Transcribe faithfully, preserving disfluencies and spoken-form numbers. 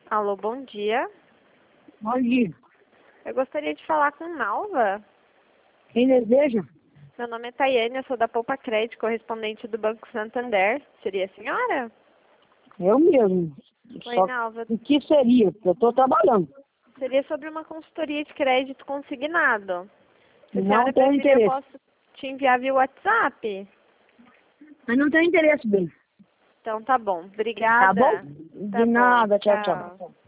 Alô, bom dia. Bom dia. Eu gostaria de falar com Nalva. Quem deseja? Meu nome é Tayane, eu sou da Poupa Crédito, correspondente do Banco Santander. Seria a senhora? Eu mesmo. Oi, Só Nalva. o que seria? Porque eu estou trabalhando. Seria sobre uma consultoria de crédito consignado. Se a Não senhora tenho preferir, eu interesse. posso te enviar via WhatsApp. Mas não tenho interesse, bem. Então tá bom. Tá bom? Obrigada. De Tá bom, nada. Tchau, tchau. tchau.